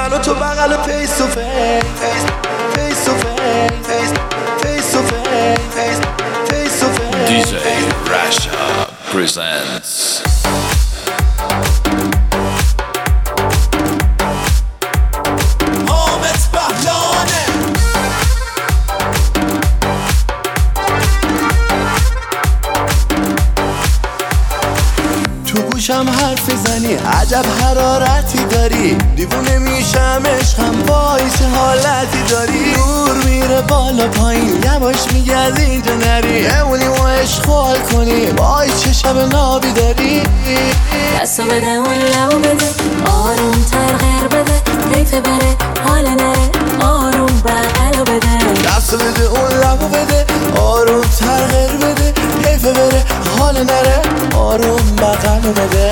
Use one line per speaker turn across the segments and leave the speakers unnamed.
من و تو بغل فیس تو فیس، فیس تو فیس، فیس تو فیس، فیس تو فیس.
DJ Rasha presents
گوشم حرف زنی، عجب حرارتی داری، دیوونه میشم عشقم باعث حالتی داری. نور میره بالا پایین، یواش میگه از اینجا نری، بمونی و عشق حال کنی، باعث چه شب نابی داری.
دستو بده اون لبو بده، آروم تر غیر بده، حیف بره حال نره، آروم بغلو بده.
دستو بده اون لبو بده، آروم تر غیر بده، حیف بره حال نره، آروم بغلو بده.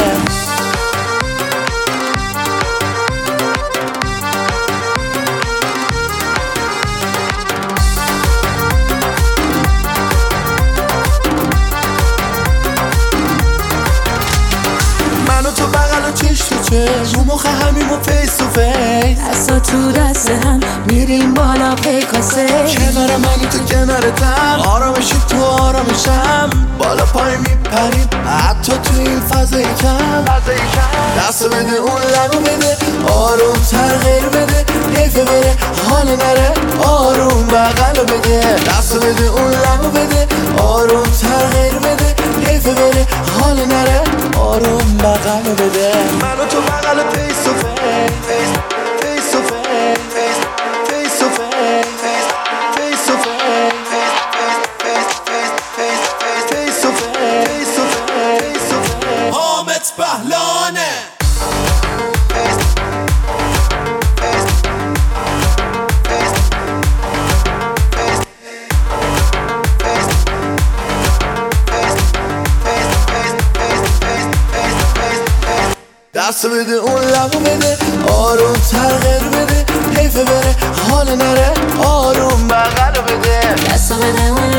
من و تو بغل و چش تو چش، رو مخ همیم و فیس تو فیس،
دستا تو دست هم میریم بالا پیکاسه.
کنار منی تو کنارتم، آرامشی تو آرامشم، بالا پای میپریم حتی تو این فضای کم. دستو بده اون لبو بده، آروم تر غیر بده، حیف بره حال نره، آروم بغلو بده. دستو بده اون لبو بده، آروم تر غیر بده، حیف بره حال نره، آروم بغلو بده. من و تو بغل فیس تو فیس، فیس تو فیس، فیس تو فیس، فیس تو فیس. حامد بهلانه. دستو بده اون لبو بده، آروم تر غیر بده، حیف بره حال نره، آروم بغلو بده.
دستو بده اون